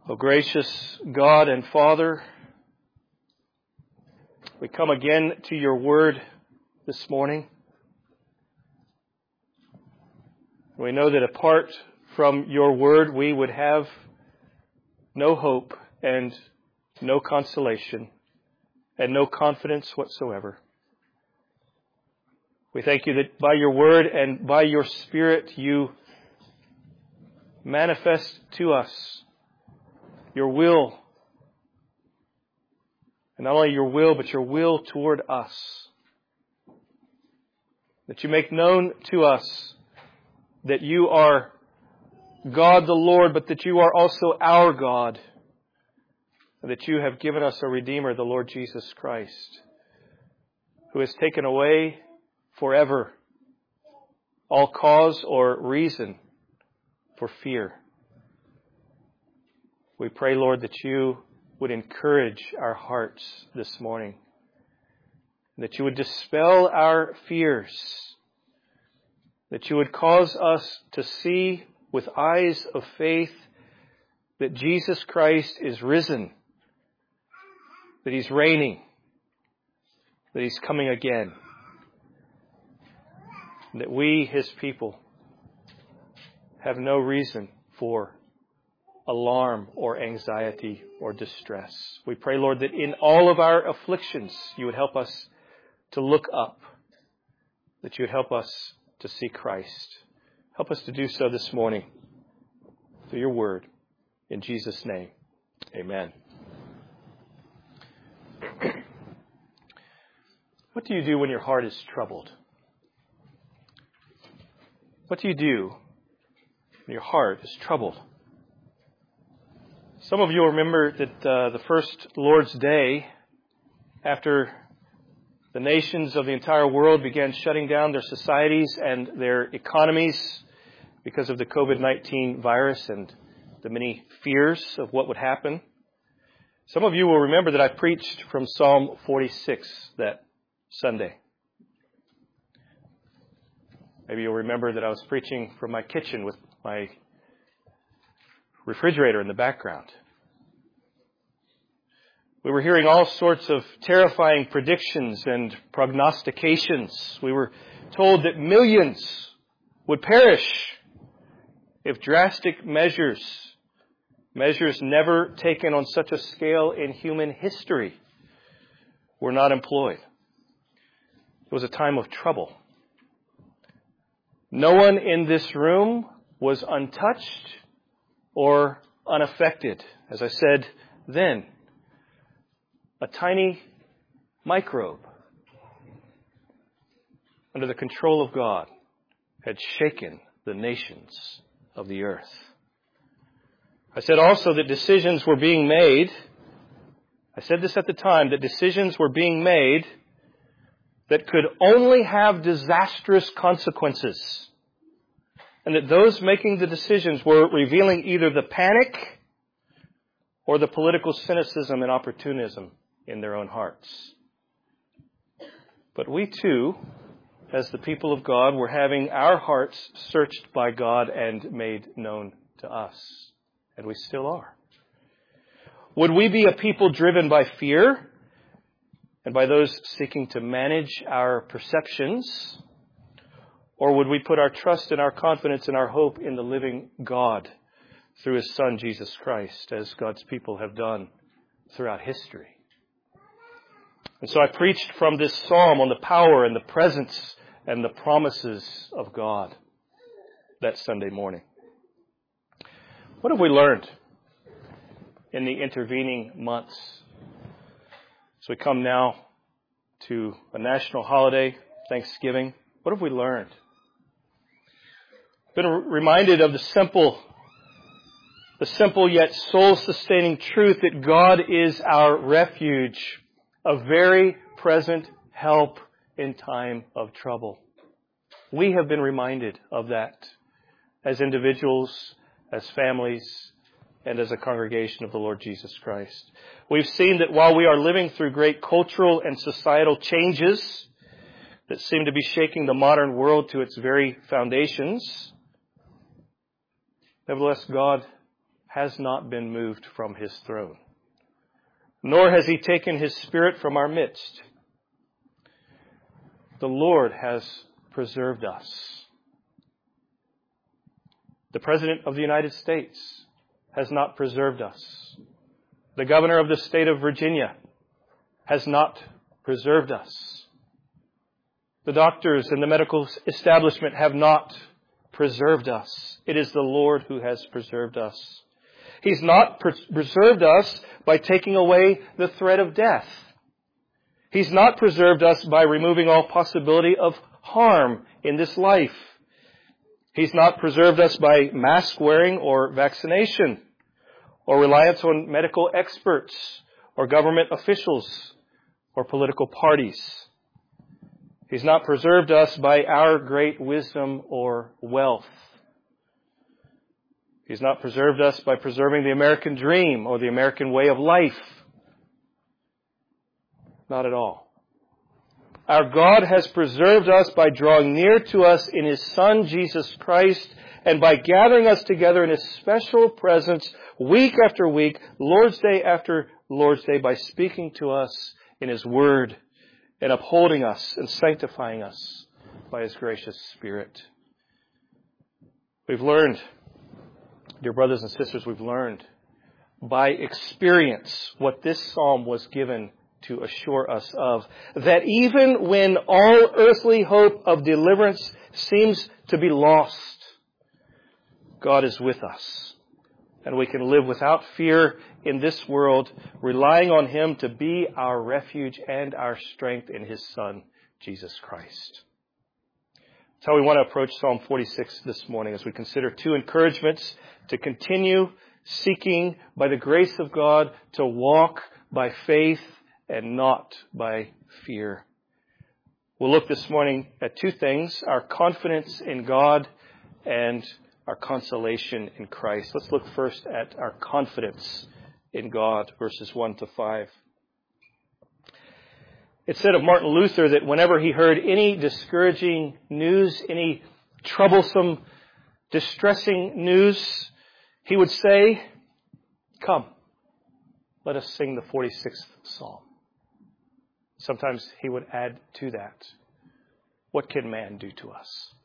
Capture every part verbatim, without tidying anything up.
O gracious God and Father, we come again to your word this morning. We know that apart from your word, we would have no hope and no consolation and no confidence whatsoever. We thank you that by your word and by your Spirit, you manifest to us your will. And not only your will, but your will toward us. That you make known to us that you are God the Lord, but that you are also our God. And that you have given us a Redeemer, the Lord Jesus Christ, who has taken away forever all cause or reason for fear. We pray, Lord, that you would encourage our hearts this morning, that you would dispel our fears, that you would cause us to see with eyes of faith that Jesus Christ is risen, that He's reigning, that He's coming again, that we, His people, have no reason for alarm or anxiety or distress. We pray, Lord, that in all of our afflictions, you would help us to look up, that you would help us to see Christ. Help us to do so this morning through your word. In Jesus' name, amen. What do you do when your heart is troubled? What do you do when your heart is troubled? Some of you will remember that uh, the first Lord's Day, after the nations of the entire world began shutting down their societies and their economies because of the covid nineteen virus and the many fears of what would happen. Some of you will remember that I preached from Psalm forty-six that Sunday. Maybe you'll remember that I was preaching from my kitchen with my refrigerator in the background. We were hearing all sorts of terrifying predictions and prognostications. We were told that millions would perish if drastic measures, measures never taken on such a scale in human history, were not employed. It was a time of trouble. No one in this room was untouched or unaffected. As I said then, a tiny microbe under the control of God had shaken the nations of the earth. I said also that decisions were being made. I said this at the time, that decisions were being made that could only have disastrous consequences. And that those making the decisions were revealing either the panic or the political cynicism and opportunism in their own hearts. But we too, as the people of God, were having our hearts searched by God and made known to us. And we still are. Would we be a people driven by fear and by those seeking to manage our perceptions? Or would we put our trust and our confidence and our hope in the living God through His Son, Jesus Christ, as God's people have done throughout history? And so I preached from this psalm on the power and the presence and the promises of God that Sunday morning. What have we learned in the intervening months? So we come now to a national holiday, Thanksgiving. What have we learned? Been reminded of the simple, the simple yet soul-sustaining truth that God is our refuge, a very present help in time of trouble. We have been reminded of that as individuals, as families, and as a congregation of the Lord Jesus Christ. We've seen that while we are living through great cultural and societal changes that seem to be shaking the modern world to its very foundations, nevertheless, God has not been moved from his throne, nor has he taken his Spirit from our midst. The Lord has preserved us. The President of the United States has not preserved us. The Governor of the state of Virginia has not preserved us. The doctors in the medical establishment have not preserved us. It is the Lord who has preserved us. He's not preserved us by taking away the threat of death. He's not preserved us by removing all possibility of harm in this life. He's not preserved us by mask wearing or vaccination, or reliance on medical experts or government officials or political parties. He's not preserved us by our great wisdom or wealth. He's not preserved us by preserving the American dream or the American way of life. Not at all. Our God has preserved us by drawing near to us in His Son, Jesus Christ, and by gathering us together in His special presence week after week, Lord's Day after Lord's Day, by speaking to us in His Word and upholding us and sanctifying us by His gracious Spirit. We've learned, dear brothers and sisters, we've learned by experience what this psalm was given to assure us of, that even when all earthly hope of deliverance seems to be lost, God is with us. And we can live without fear in this world, relying on Him to be our refuge and our strength in His Son, Jesus Christ. That's how we want to approach Psalm forty-six this morning, as we consider two encouragements to continue seeking by the grace of God to walk by faith and not by fear. We'll look this morning at two things: our confidence in God and our consolation in Christ. Let's look first at our confidence in God, verses one to five. It said of Martin Luther that whenever he heard any discouraging news, any troublesome, distressing news, he would say, "Come, let us sing the forty-sixth Psalm." Sometimes he would add to that, "What can man do to us?"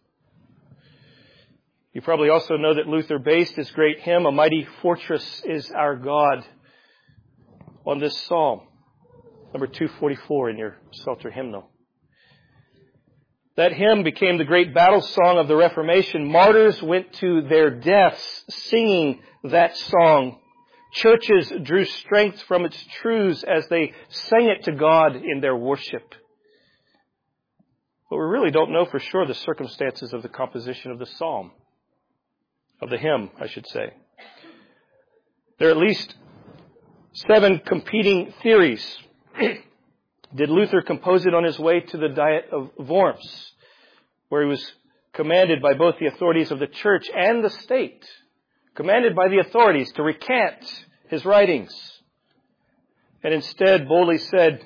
You probably also know that Luther based his great hymn, "A Mighty Fortress is Our God," on this psalm, number two forty-four in your Psalter hymnal. That hymn became the great battle song of the Reformation. Martyrs went to their deaths singing that song. Churches drew strength from its truths as they sang it to God in their worship. But we really don't know for sure the circumstances of the composition of the psalm, of the hymn, I should say. There are at least seven competing theories. Did Luther compose it on his way to the Diet of Worms, where he was commanded by both the authorities of the church and the state, commanded by the authorities to recant his writings, and instead boldly said,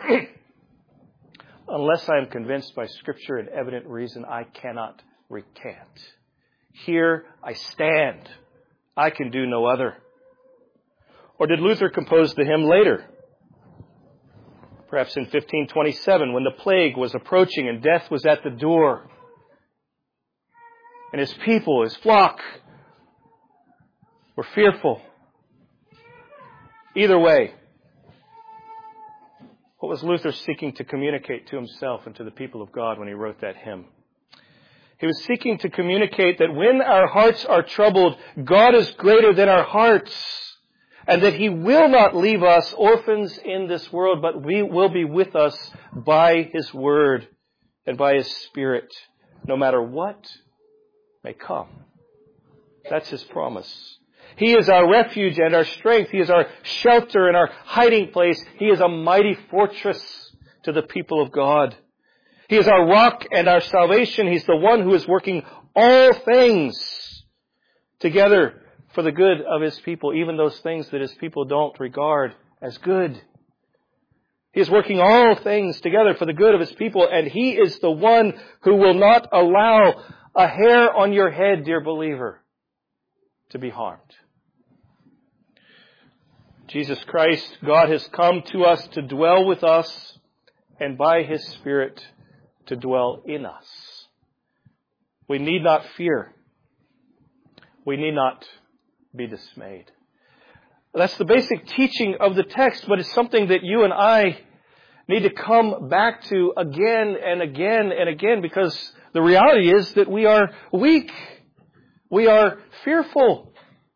"Unless I am convinced by Scripture and evident reason, I cannot recant. Here I stand. I can do no other"? Or did Luther compose the hymn later? Perhaps in fifteen twenty-seven, when the plague was approaching and death was at the door, and his people, his flock, were fearful. Either way, what was Luther seeking to communicate to himself and to the people of God when he wrote that hymn? He was seeking to communicate that when our hearts are troubled, God is greater than our hearts, and that He will not leave us orphans in this world, but we will be with us by His Word and by His Spirit, no matter what may come. That's His promise. He is our refuge and our strength. He is our shelter and our hiding place. He is a mighty fortress to the people of God. He is our rock and our salvation. He's the one who is working all things together for the good of His people, even those things that His people don't regard as good. He is working all things together for the good of His people, and He is the one who will not allow a hair on your head, dear believer, to be harmed. Jesus Christ, God has come to us to dwell with us and by His Spirit to dwell in us. We need not fear. We need not be dismayed. That's the basic teaching of the text, but it's something that you and I need to come back to again and again and again, because the reality is that we are weak. We are fearful.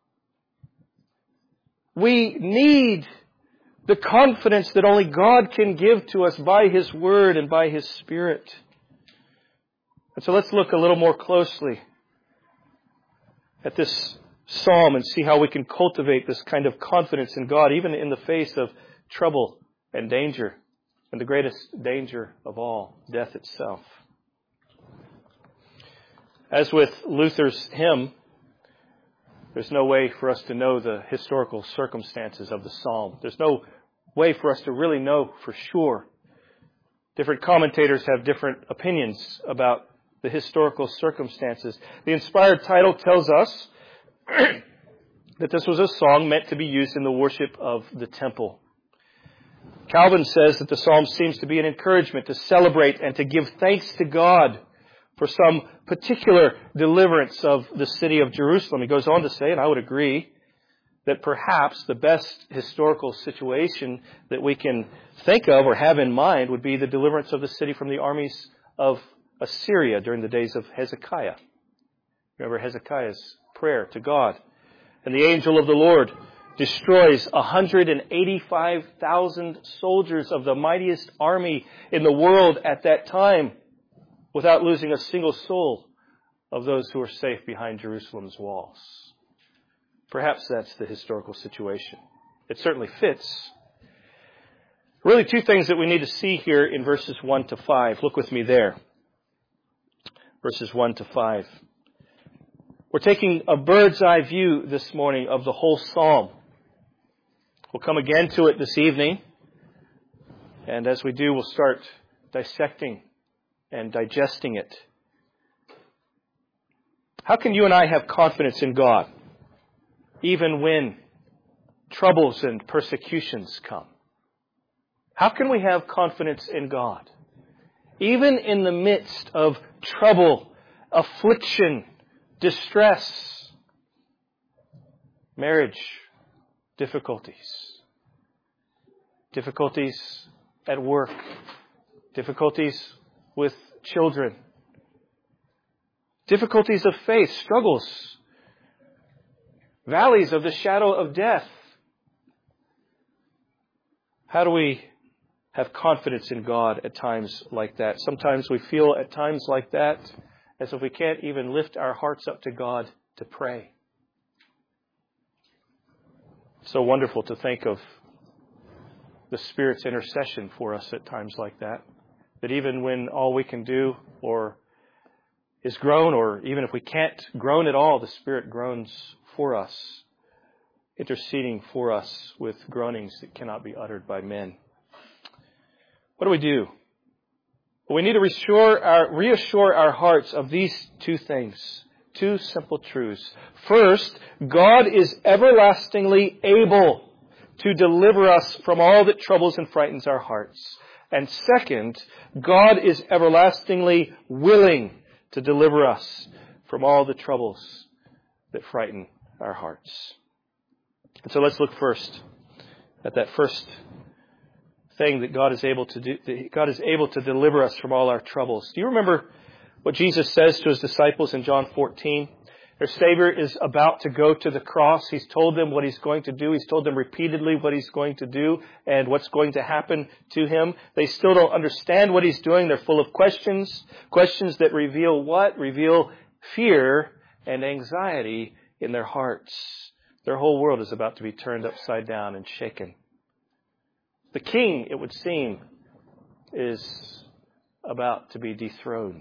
We need the confidence that only God can give to us by His Word and by His Spirit. And so let's look a little more closely at this psalm and see how we can cultivate this kind of confidence in God, even in the face of trouble and danger, and the greatest danger of all, death itself. As with Luther's hymn, there's no way for us to know the historical circumstances of the psalm. There's no way for us to really know for sure. Different commentators have different opinions about the historical circumstances. The inspired title tells us that this was a song meant to be used in the worship of the temple. Calvin says that the psalm seems to be an encouragement to celebrate and to give thanks to God for some particular deliverance of the city of Jerusalem. He goes on to say, and I would agree, that perhaps the best historical situation that we can think of or have in mind would be the deliverance of the city from the armies of Assyria during the days of Hezekiah. Remember Hezekiah's prayer to God. And the angel of the Lord destroys one hundred eighty-five thousand soldiers of the mightiest army in the world at that time, without losing a single soul of those who are safe behind Jerusalem's walls. Perhaps that's the historical situation. It certainly fits. Really two things that we need to see here in verses one to five. Look with me there. Verses one to five. We're taking a bird's eye view this morning of the whole psalm. We'll come again to it this evening. And as we do, we'll start dissecting and digesting it. How can you and I have confidence in God, even when troubles and persecutions come? How can we have confidence in God, even in the midst of trouble, affliction, distress, marriage difficulties, difficulties at work, difficulties with children, difficulties of faith, struggles, valleys of the shadow of death? How do we have confidence in God at times like that? Sometimes we feel at times like that as if we can't even lift our hearts up to God to pray. So wonderful to think of the Spirit's intercession for us at times like that. That even when all we can do or is groan, or even if we can't groan at all, the Spirit groans for us, interceding for us with groanings that cannot be uttered by men. What do we do? Well, we need to reassure our, reassure our hearts of these two things, two simple truths. First, God is everlastingly able to deliver us from all that troubles and frightens our hearts. And second, God is everlastingly willing to deliver us from all the troubles that frighten our hearts. And so let's look first at that first thing that God is able to do. That God is able to deliver us from all our troubles. Do you remember what Jesus says to His disciples in John fourteen? Their Savior is about to go to the cross. He's told them what He's going to do. He's told them repeatedly what He's going to do and what's going to happen to Him. They still don't understand what He's doing. They're full of questions. Questions that reveal what? Reveal fear and anxiety in their hearts. Their whole world is about to be turned upside down and shaken. The king, it would seem, is about to be dethroned.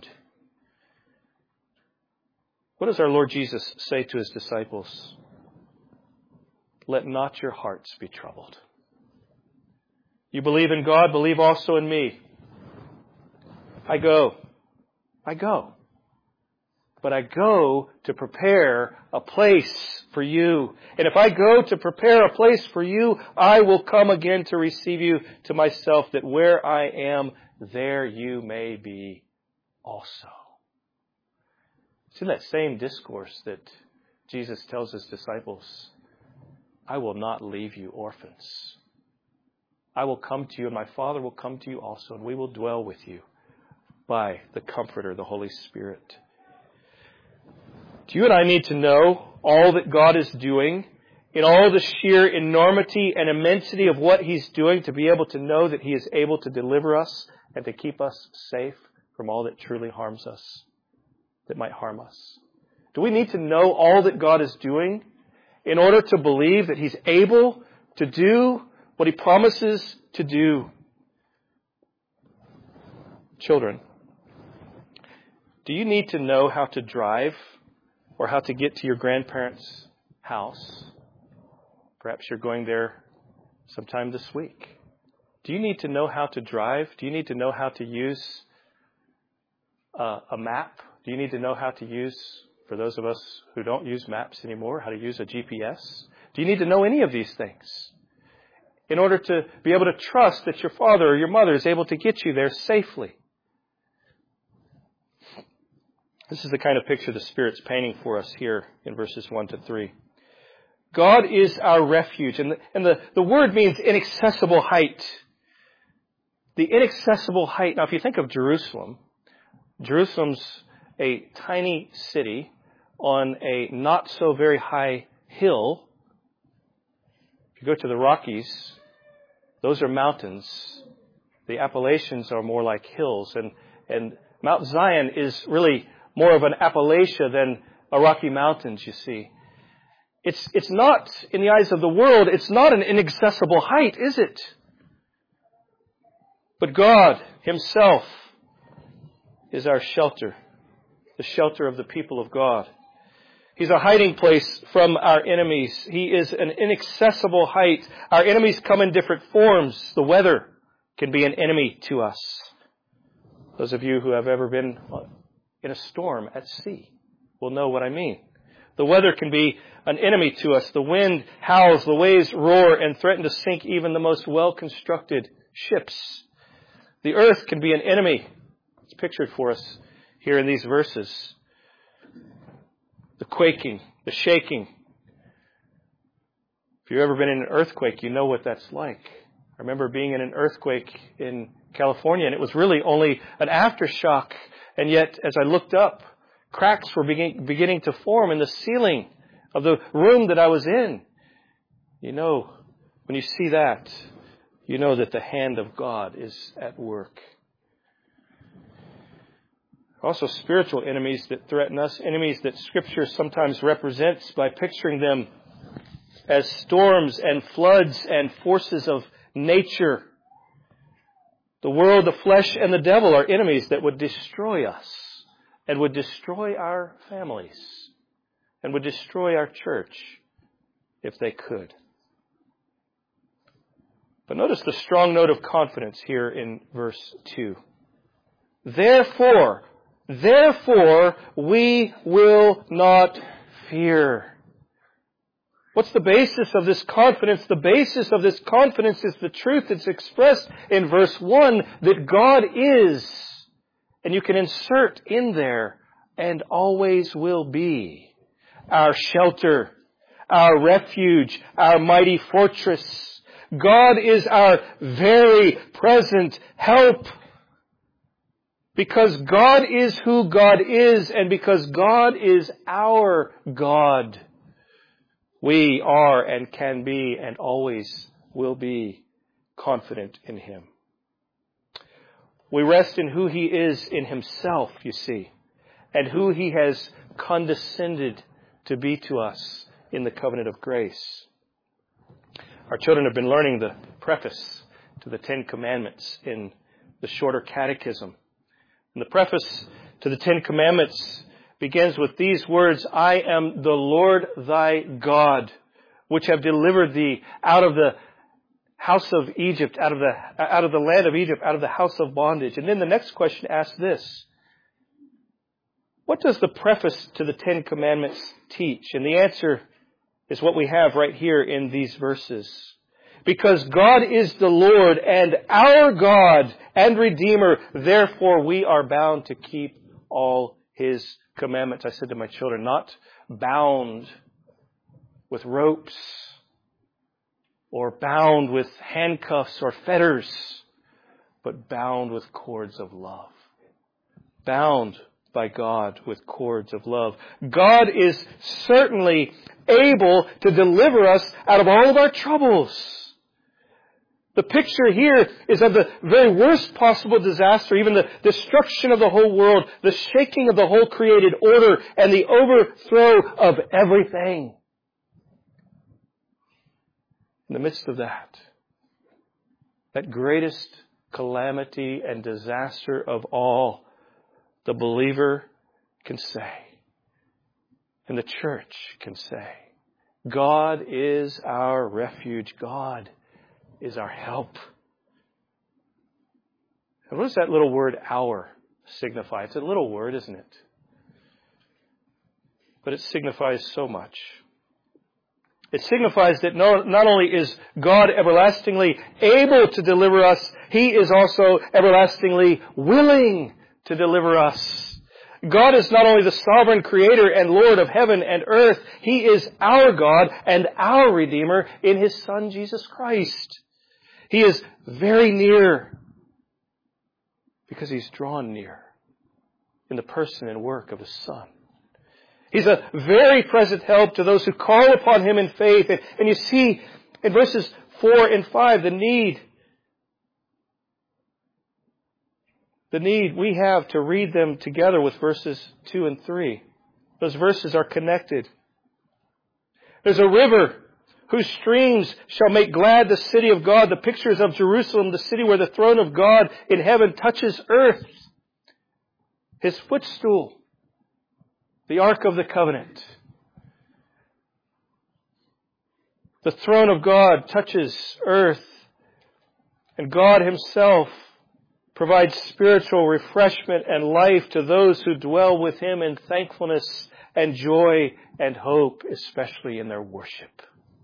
What does our Lord Jesus say to His disciples? Let not your hearts be troubled. You believe in God, believe also in me. I go. I go. but I go to prepare a place for you. And if I go to prepare a place for you, I will come again to receive you to myself, that where I am, there you may be also. It's in that same discourse that Jesus tells his disciples, I will not leave you orphans. I will come to you, and my Father will come to you also, and we will dwell with you by the Comforter, the Holy Spirit. You and I need to know all that God is doing, in all the sheer enormity and immensity of what He's doing, to be able to know that He is able to deliver us and to keep us safe from all that truly harms us, that might harm us. Do we need to know all that God is doing in order to believe that He's able to do what He promises to do? Children, do you need to know how to drive or how to get to your grandparents' house? Perhaps you're going there sometime this week. Do you need to know how to drive? Do you need to know how to use uh, a map? Do you need to know how to use, for those of us who don't use maps anymore, how to use a G P S? Do you need to know any of these things in order to be able to trust that your father or your mother is able to get you there safely? This is the kind of picture the Spirit's painting for us here in verses one to three. God is our refuge. And the, and the, the word means inaccessible height. The inaccessible height. Now, if you think of Jerusalem, Jerusalem's a tiny city on a not so very high hill. If you go to the Rockies, those are mountains. The Appalachians are more like hills. And, and Mount Zion is really more of an Appalachia than a Rocky Mountains, you see. It's, it's not, in the eyes of the world, it's not an inaccessible height, is it? But God Himself is our shelter, the shelter of the people of God. He's a hiding place from our enemies. He is an inaccessible height. Our enemies come in different forms. The weather can be an enemy to us. Those of you who have ever been in a storm at sea will know what I mean. The weather can be an enemy to us. The wind howls, the waves roar and threaten to sink even the most well-constructed ships. The earth can be an enemy. It's pictured for us here in these verses. The quaking, the shaking. If you've ever been in an earthquake, you know what that's like. I remember being in an earthquake in California, and it was really only an aftershock. And yet, as I looked up, cracks were begin, beginning to form in the ceiling of the room that I was in. You know, when you see that, you know that the hand of God is at work. Also, spiritual enemies that threaten us, enemies that Scripture sometimes represents by picturing them as storms and floods and forces of nature. The world, the flesh, and the devil are enemies that would destroy us and would destroy our families and would destroy our church if they could. But notice the strong note of confidence here in verse two. Therefore, therefore, we will not fear. What's the basis of this confidence? The basis of this confidence is the truth that's expressed in verse one, that God is, and you can insert in there, and always will be, our shelter, our refuge, our mighty fortress. God is our very present help. Because God is who God is, and because God is our God, we are and can be and always will be confident in Him. We rest in who He is in Himself, you see, and who He has condescended to be to us in the covenant of grace. Our children have been learning the preface to the Ten Commandments in the shorter catechism. And the preface to the Ten Commandments begins with these words, I am the Lord thy God, which have delivered thee out of the house of Egypt, out of the, out of the land of Egypt, out of the house of bondage. And then the next question asks this, What does the preface to the Ten Commandments teach? And the answer is what we have right here in these verses. Because God is the Lord and our God and Redeemer, therefore we are bound to keep all His commandments. I said to my children, not bound with ropes or bound with handcuffs or fetters, but bound with cords of love. Bound by God with cords of love. God is certainly able to deliver us out of all of our troubles. The picture here is of the very worst possible disaster, even the destruction of the whole world, the shaking of the whole created order, and the overthrow of everything. In the midst of that, that greatest calamity and disaster of all, the believer can say, and the church can say, God is our refuge. God is our help. And what does that little word our signify? It's a little word, isn't it? But it signifies so much. It signifies that no, not only is God everlastingly able to deliver us, He is also everlastingly willing to deliver us. God is not only the sovereign creator and Lord of heaven and earth, He is our God and our Redeemer in His Son Jesus Christ. He is very near because He's drawn near in the person and work of His Son. He's a very present help to those who call upon Him in faith. And, and you see in verses four and five the need. The need we have to read them together with verses two and three. Those verses are connected. There's a river whose streams shall make glad the city of God. The pictures of Jerusalem, the city where the throne of God in heaven touches earth. His footstool. The Ark of the Covenant. The throne of God touches earth. And God Himself provides spiritual refreshment and life to those who dwell with Him in thankfulness and joy and hope, especially in their worship.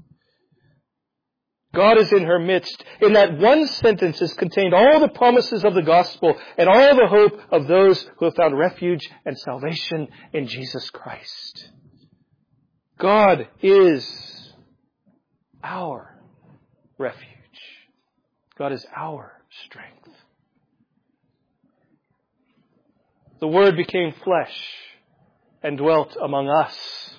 God is in her midst. In that one sentence is contained all the promises of the gospel and all the hope of those who have found refuge and salvation in Jesus Christ. God is our refuge. God is our strength. The Word became flesh and dwelt among us.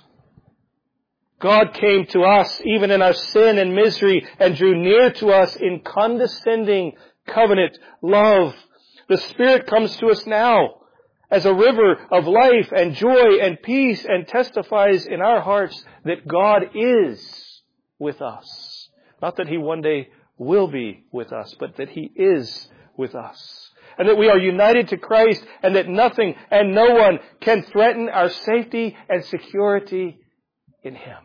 God came to us even in our sin and misery and drew near to us in condescending covenant love. The Spirit comes to us now as a river of life and joy and peace and testifies in our hearts that God is with us. Not that He one day will be with us, but that He is with us. And that we are united to Christ and that nothing and no one can threaten our safety and security in Him.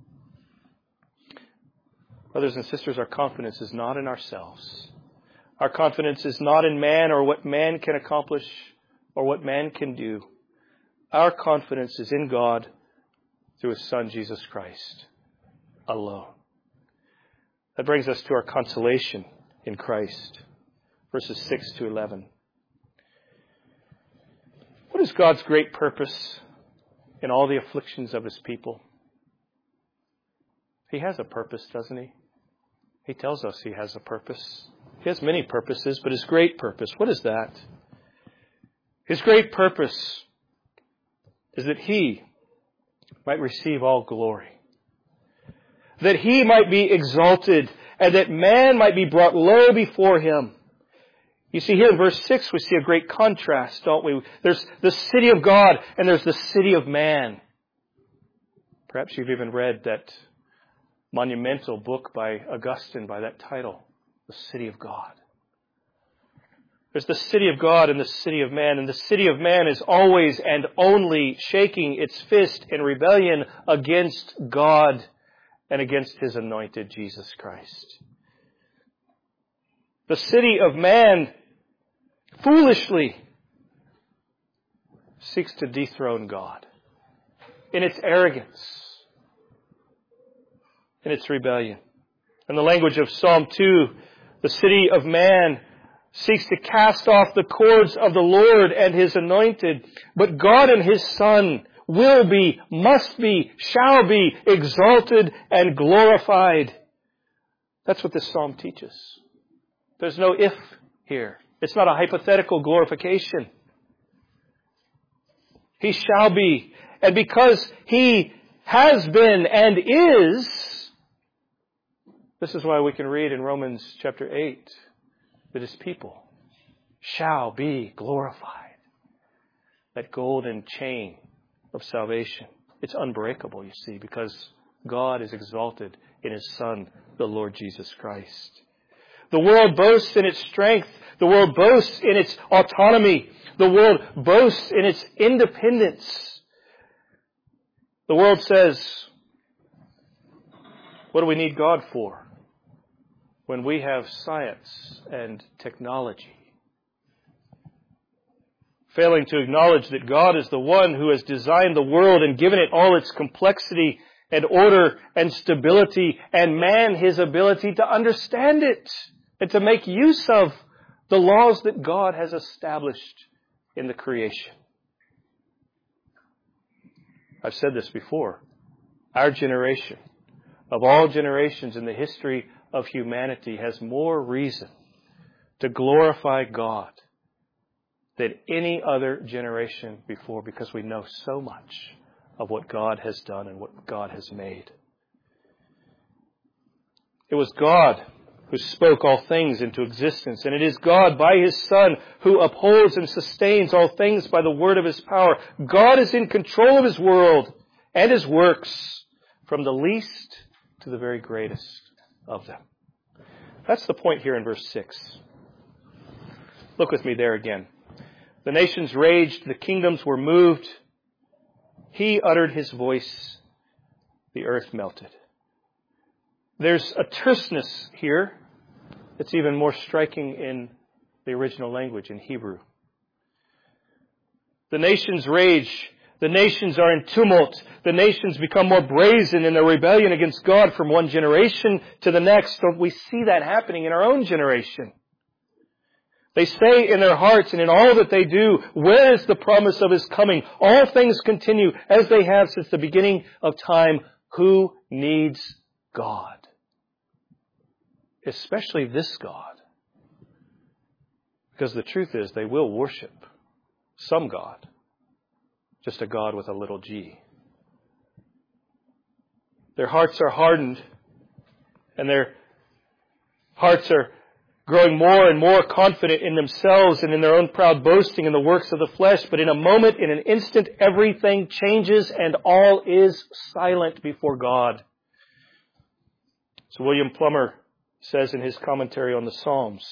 Brothers and sisters, our confidence is not in ourselves. Our confidence is not in man or what man can accomplish or what man can do. Our confidence is in God through His Son, Jesus Christ, alone. That brings us to our consolation in Christ. Verses six to eleven. What is God's great purpose in all the afflictions of His people? He has a purpose, doesn't He? He tells us He has a purpose. He has many purposes, but His great purpose, what is that? His great purpose is that He might receive all glory. That He might be exalted and that man might be brought low before Him. You see here in verse six, we see a great contrast, don't we? There's the city of God and there's the city of man. Perhaps you've even read that monumental book by Augustine by that title, The City of God. There's the city of God and the city of man, and the city of man is always and only shaking its fist in rebellion against God and against His anointed Jesus Christ. The city of man foolishly seeks to dethrone God in its arrogance, in its rebellion. In the language of Psalm two, the city of man seeks to cast off the cords of the Lord and His anointed. But God and His Son will be, must be, shall be exalted and glorified. That's what this psalm teaches. There's no if here. It's not a hypothetical glorification. He shall be. And because He has been and is, this is why we can read in Romans chapter eight that His people shall be glorified. That golden chain of salvation. It's unbreakable, you see, because God is exalted in His Son, the Lord Jesus Christ. The world boasts in its strength. The world boasts in its autonomy. The world boasts in its independence. The world says, what do we need God for when we have science and technology? Failing to acknowledge that God is the one who has designed the world and given it all its complexity and order and stability, and man His ability to understand it and to make use of the laws that God has established in the creation. I've said this before. Our generation, of all generations in the history of humanity, has more reason to glorify God than any other generation before, because we know so much of what God has done and what God has made. It was God who spoke all things into existence, and it is God by His Son who upholds and sustains all things by the word of His power. God is in control of His world and His works, from the least to the very greatest of them. That's the point here in verse six. Look with me there again. The nations raged, the kingdoms were moved. He uttered His voice, the earth melted. There's a terseness here that's even more striking in the original language, in Hebrew. The nations rage. The nations are in tumult. The nations become more brazen in their rebellion against God from one generation to the next. Don't we see that happening in our own generation? They say in their hearts and in all that they do, where is the promise of His coming? All things continue as they have since the beginning of time. Who needs God? Especially this God. Because the truth is, they will worship some God. Just a God with a little g. Their hearts are hardened, and their hearts are growing more and more confident in themselves and in their own proud boasting in the works of the flesh. But in a moment, in an instant, everything changes and all is silent before God. So William Plummer says in his commentary on the Psalms,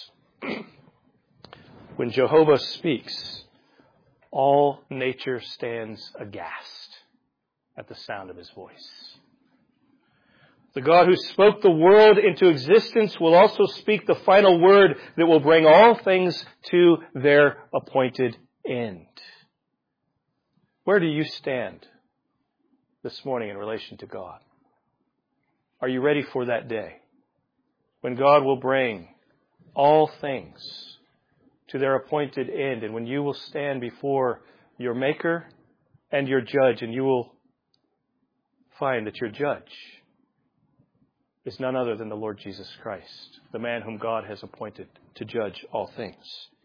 when Jehovah speaks, all nature stands aghast at the sound of His voice. The God who spoke the world into existence will also speak the final word that will bring all things to their appointed end. Where do you stand this morning in relation to God? Are you ready for that day when God will bring all things to their appointed end, and when you will stand before your Maker and your Judge, and you will find that your Judge is none other than the Lord Jesus Christ, the man whom God has appointed to judge all things.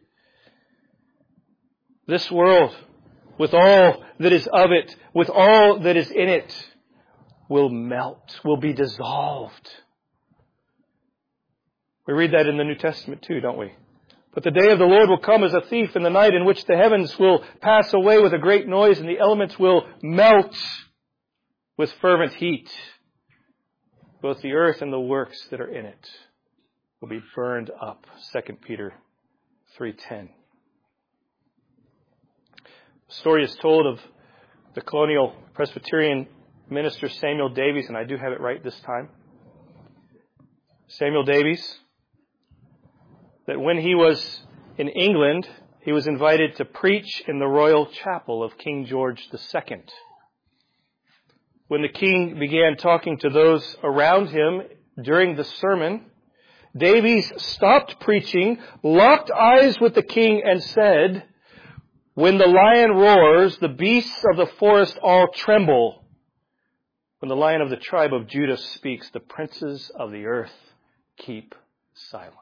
This world, with all that is of it, with all that is in it, will melt, will be dissolved. We read that in the New Testament too, don't we? But the day of the Lord will come as a thief in the night, in which the heavens will pass away with a great noise, and the elements will melt with fervent heat. Both the earth and the works that are in it will be burned up. Second Peter three ten. The story is told of the colonial Presbyterian minister Samuel Davies, and I do have it right this time. Samuel Davies, that when he was in England he was invited to preach in the royal chapel of King George the Second. When the king began talking to those around him during the sermon, Davies stopped preaching, locked eyes with the king, and said, "When the lion roars, the beasts of the forest all tremble. When the Lion of the tribe of Judah speaks, the princes of the earth keep silence."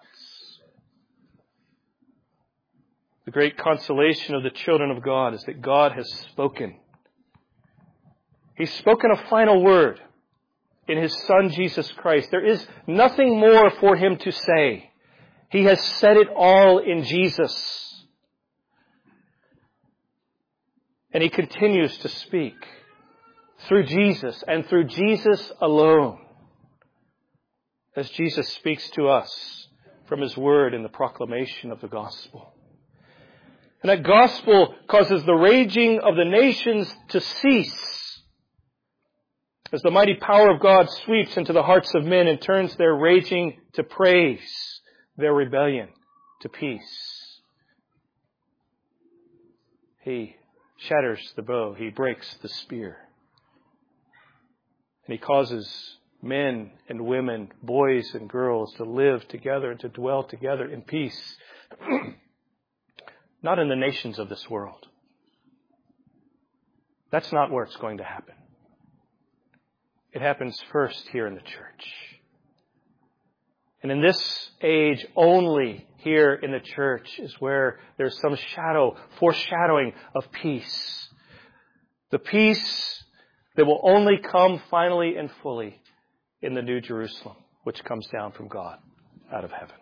The great consolation of the children of God is that God has spoken. He's spoken a final word in His Son, Jesus Christ. There is nothing more for Him to say. He has said it all in Jesus. And He continues to speak through Jesus and through Jesus alone, as Jesus speaks to us from His Word in the proclamation of the gospel. And that gospel causes the raging of the nations to cease, as the mighty power of God sweeps into the hearts of men and turns their raging to praise, their rebellion to peace. He shatters the bow. He breaks the spear. And He causes men and women, boys and girls to live together and to dwell together in peace. Not in the nations of this world. That's not where it's going to happen. It happens first here in the church. And in this age, only here in the church is where there's some shadow, foreshadowing of peace. The peace that will only come finally and fully in the New Jerusalem, which comes down from God out of heaven.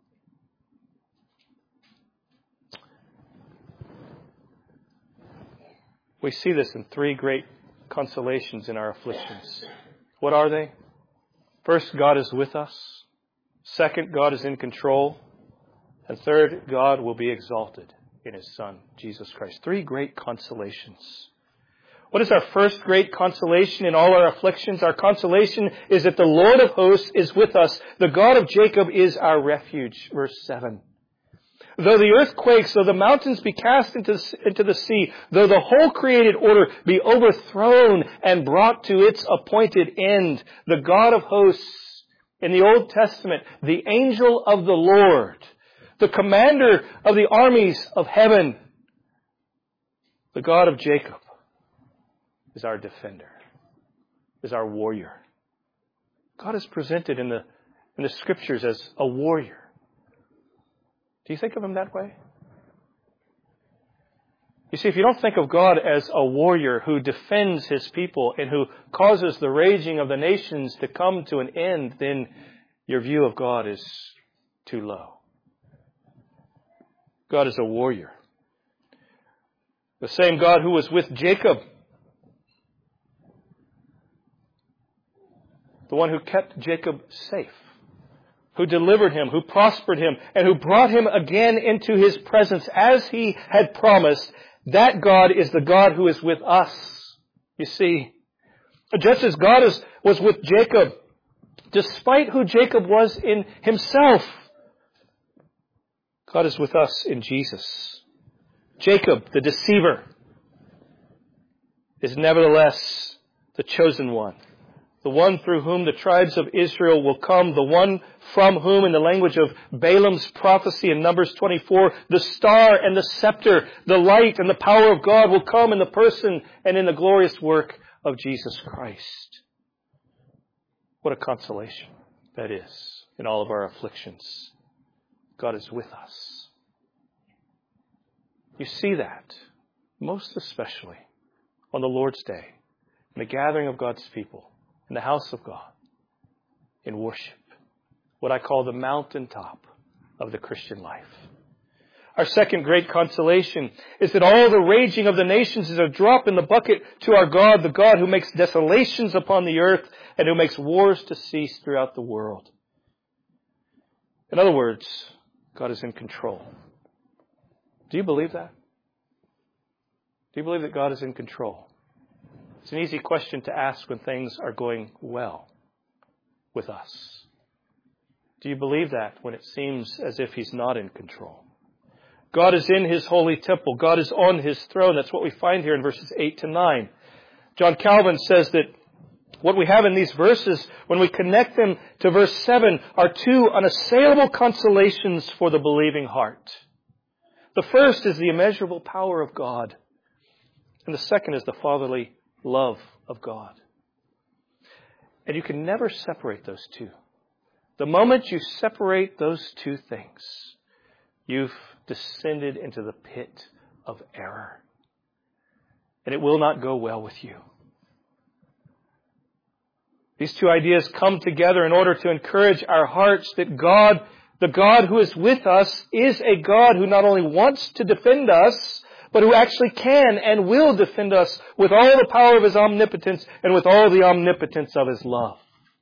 We see this in three great consolations in our afflictions. What are they? First, God is with us. Second, God is in control. And third, God will be exalted in His Son, Jesus Christ. Three great consolations. What is our first great consolation in all our afflictions? Our consolation is that the Lord of hosts is with us. The God of Jacob is our refuge. Verse seven. Though the earth quakes, though the mountains be cast into, into the sea, though the whole created order be overthrown and brought to its appointed end, the God of hosts, in the Old Testament, the angel of the Lord, the commander of the armies of heaven, the God of Jacob, is our defender, is our warrior. God is presented in the, in the Scriptures as a warrior. Do you think of Him that way? You see, if you don't think of God as a warrior who defends His people and who causes the raging of the nations to come to an end, then your view of God is too low. God is a warrior. The same God who was with Jacob, the one who kept Jacob safe, who delivered him, who prospered him, and who brought him again into His presence as He had promised, that God is the God who is with us. You see, just as God is, was with Jacob, despite who Jacob was in himself, God is with us in Jesus. Jacob, the deceiver, is nevertheless the chosen one. The one through whom the tribes of Israel will come, the one from whom, in the language of Balaam's prophecy in Numbers twenty-four, the star and the scepter, the light and the power of God will come in the person and in the glorious work of Jesus Christ. What a consolation that is in all of our afflictions. God is with us. You see that most especially on the Lord's Day, in the gathering of God's people, in the house of God, in worship, what I call the mountaintop of the Christian life. Our second great consolation is that all the raging of the nations is a drop in the bucket to our God, the God who makes desolations upon the earth and who makes wars to cease throughout the world. In other words, God is in control. Do you believe that? Do you believe that God is in control? It's an easy question to ask when things are going well with us. Do you believe that when it seems as if He's not in control? God is in His holy temple. God is on His throne. That's what we find here in verses eight to nine. John Calvin says that what we have in these verses, when we connect them to verse seven, are two unassailable consolations for the believing heart. The first is the immeasurable power of God. And the second is the fatherly love of God. And you can never separate those two. The moment you separate those two things, you've descended into the pit of error. And it will not go well with you. These two ideas come together in order to encourage our hearts that God, the God who is with us, is a God who not only wants to defend us, but who actually can and will defend us with all the power of His omnipotence and with all the omnipotence of His love.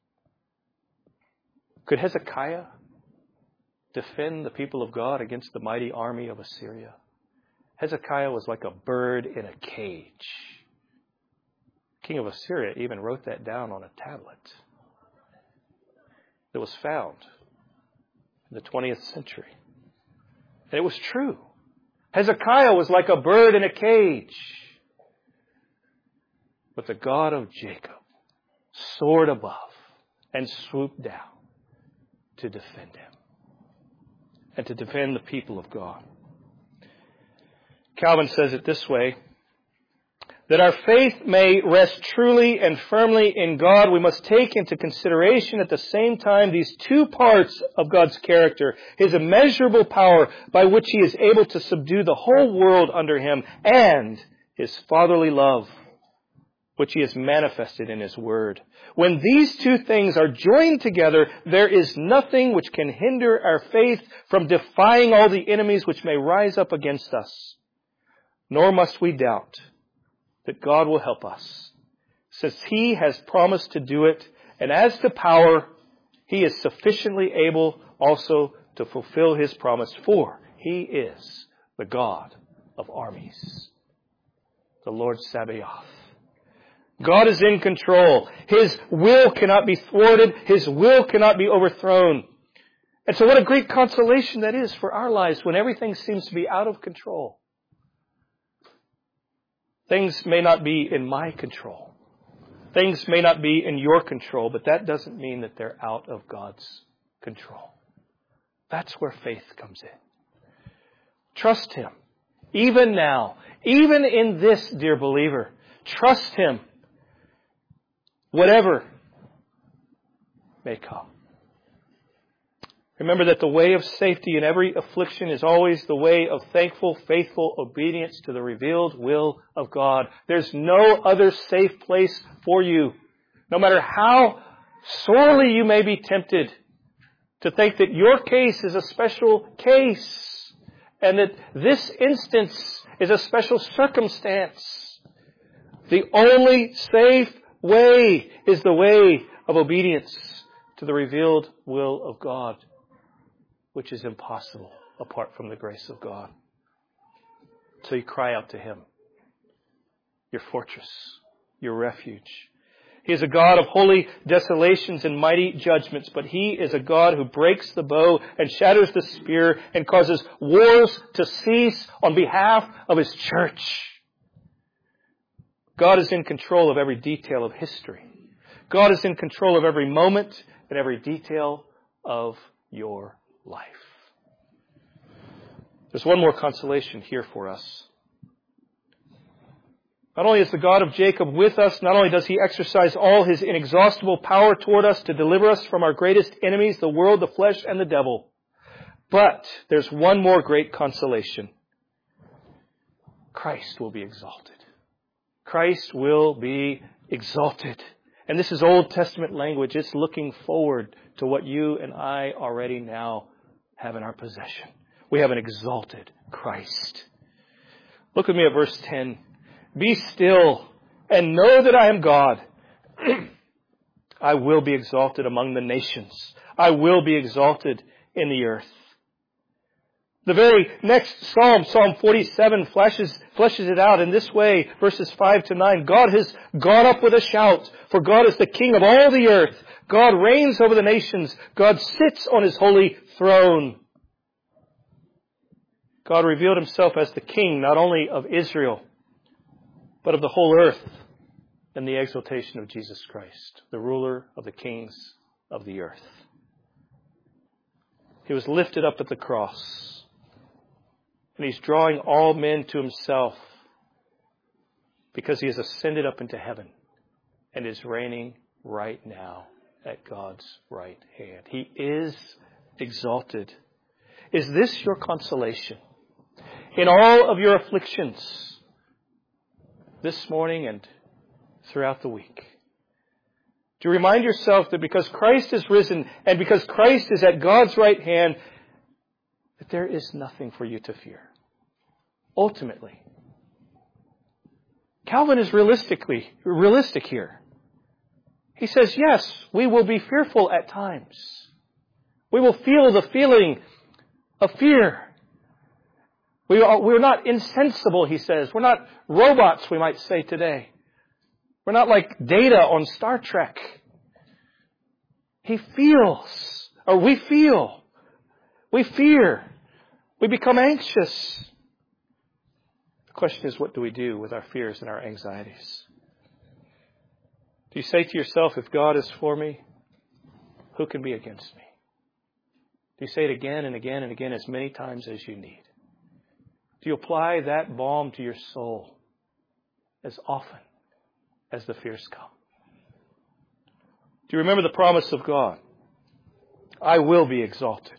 Could Hezekiah defend the people of God against the mighty army of Assyria? Hezekiah was like a bird in a cage. King of Assyria even wrote that down on a tablet that was found in the twentieth century. And it was true. Hezekiah was like a bird in a cage. But the God of Jacob soared above and swooped down to defend him and to defend the people of God. Calvin says it this way, that our faith may rest truly and firmly in God, we must take into consideration at the same time these two parts of God's character, His immeasurable power by which He is able to subdue the whole world under Him, and His fatherly love, which He has manifested in His Word. When these two things are joined together, there is nothing which can hinder our faith from defying all the enemies which may rise up against us. Nor must we doubt that God will help us, since He has promised to do it, and as to power, He is sufficiently able also to fulfill His promise, for He is the God of armies, the Lord Sabaoth. God is in control. His will cannot be thwarted. His will cannot be overthrown. And so what a great consolation that is for our lives when everything seems to be out of control. Things may not be in my control. Things may not be in your control, but that doesn't mean that they're out of God's control. That's where faith comes in. Trust Him. Even now, even in this, dear believer, trust Him. Whatever may come. Remember that the way of safety in every affliction is always the way of thankful, faithful obedience to the revealed will of God. There's no other safe place for you. No matter how sorely you may be tempted to think that your case is a special case and that this instance is a special circumstance. The only safe way is the way of obedience to the revealed will of God, which is impossible apart from the grace of God. So you cry out to Him, your fortress, your refuge. He is a God of holy desolations and mighty judgments, but He is a God who breaks the bow and shatters the spear and causes wars to cease on behalf of His church. God is in control of every detail of history. God is in control of every moment and every detail of your life. There's one more consolation here for us. Not only is the God of Jacob with us, not only does He exercise all His inexhaustible power toward us to deliver us from our greatest enemies, the world, the flesh, and the devil, but there's one more great consolation. Christ will be exalted. Christ will be exalted. And this is Old Testament language. It's looking forward to what you and I already now have in our possession. We have an exalted Christ. Look with me at verse ten. Be still and know that I am God. I will be exalted among the nations. I will be exalted in the earth. The very next Psalm, Psalm forty-seven, flashes, fleshes it out in this way, verses five to nine. God has gone up with a shout, for God is the King of all the earth. God reigns over the nations. God sits on His holy throne. God revealed himself as the king, not only of Israel, but of the whole earth, in the exaltation of Jesus Christ, the ruler of the kings of the earth. He was lifted up at the cross, and he's drawing all men to himself because he has ascended up into heaven and is reigning right now at God's right hand. He is exalted. Is this your consolation in all of your afflictions this morning and throughout the week? To remind yourself that because Christ is risen and because Christ is at God's right hand, that there is nothing for you to fear. Ultimately, Calvin is realistically realistic here. He says, yes, we will be fearful at times. We will feel the feeling of fear. We are, we're not insensible, he says. We're not robots, we might say today. We're not like Data on Star Trek. He feels, or we feel. We fear. We become anxious. The question is, what do we do with our fears and our anxieties? Do you say to yourself, if God is for me, who can be against me? Do you say it again and again and again as many times as you need? Do you apply that balm to your soul as often as the fears come? Do you remember the promise of God? I will be exalted.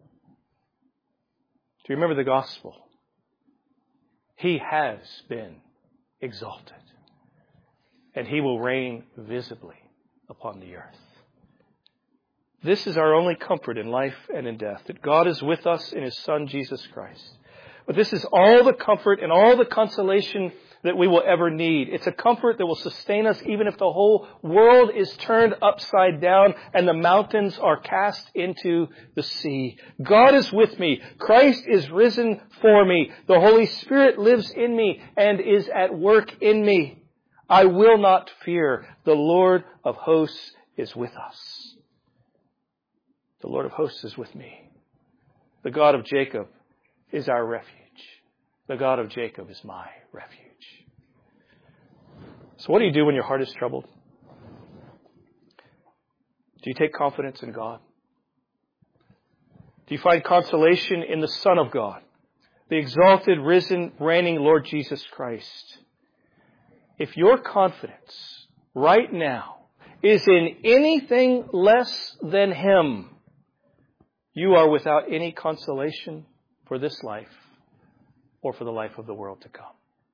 Do you remember the gospel? He has been exalted. And He will reign visibly upon the earth. This is our only comfort in life and in death, that God is with us in His Son, Jesus Christ. But this is all the comfort and all the consolation that we will ever need. It's a comfort that will sustain us even if the whole world is turned upside down and the mountains are cast into the sea. God is with me. Christ is risen for me. The Holy Spirit lives in me and is at work in me. I will not fear. The Lord of hosts is with us. The Lord of hosts is with me. The God of Jacob is our refuge. The God of Jacob is my refuge. So what do you do when your heart is troubled? Do you take confidence in God? Do you find consolation in the Son of God, the exalted, risen, reigning Lord Jesus Christ? If your confidence right now is in anything less than Him, you are without any consolation for this life or for the life of the world to come.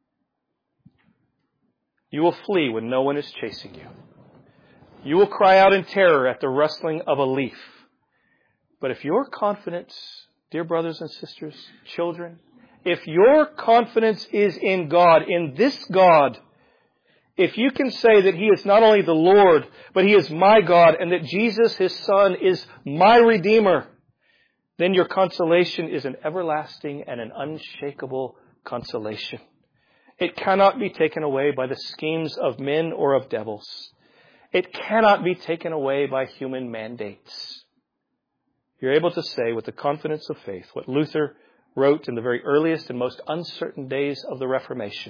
You will flee when no one is chasing you. You will cry out in terror at the rustling of a leaf. But if your confidence, dear brothers and sisters, children, if your confidence is in God, in this God, if you can say that He is not only the Lord, but He is my God, and that Jesus, His Son, is my Redeemer, then your consolation is an everlasting and an unshakable consolation. It cannot be taken away by the schemes of men or of devils. It cannot be taken away by human mandates. You're able to say with the confidence of faith what Luther wrote in the very earliest and most uncertain days of the Reformation.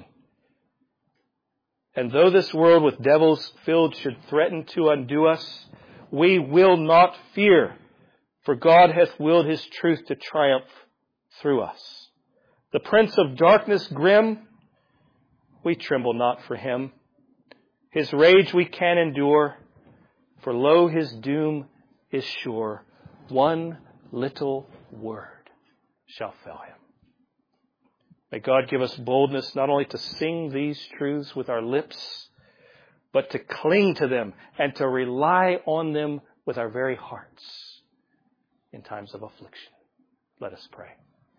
And though this world with devils filled should threaten to undo us, we will not fear, for God hath willed His truth to triumph through us. The prince of darkness grim, we tremble not for him. His rage we can endure, for lo, his doom is sure. One little word shall fell him. May God give us boldness not only to sing these truths with our lips, but to cling to them and to rely on them with our very hearts in times of affliction. Let us pray.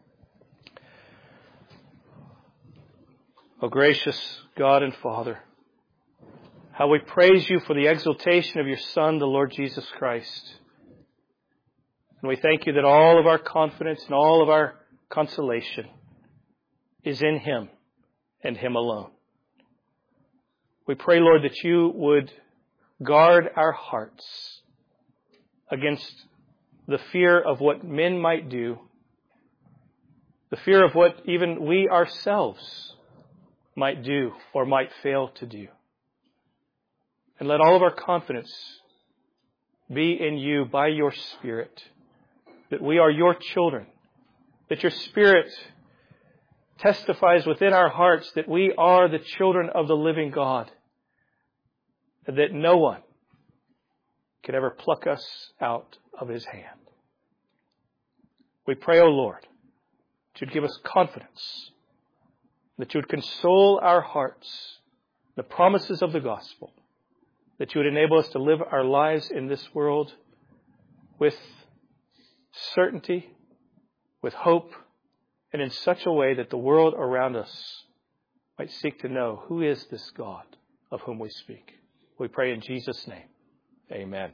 O gracious God and Father, how we praise You for the exaltation of Your Son, the Lord Jesus Christ. And we thank You that all of our confidence and all of our consolation is in Him and Him alone. We pray, Lord, that You would guard our hearts against the fear of what men might do, The fear of what even we ourselves might do or might fail to do. And let all of our confidence be in you by your Spirit, that we are your children, that your Spirit testifies within our hearts that we are the children of the living God, and that no one can ever pluck us out of His hand. We pray, O Lord, that you'd give us confidence, that you would console our hearts, the promises of the gospel, that you would enable us to live our lives in this world with certainty, with hope, and in such a way that the world around us might seek to know who is this God of whom we speak. We pray in Jesus' name. Amen.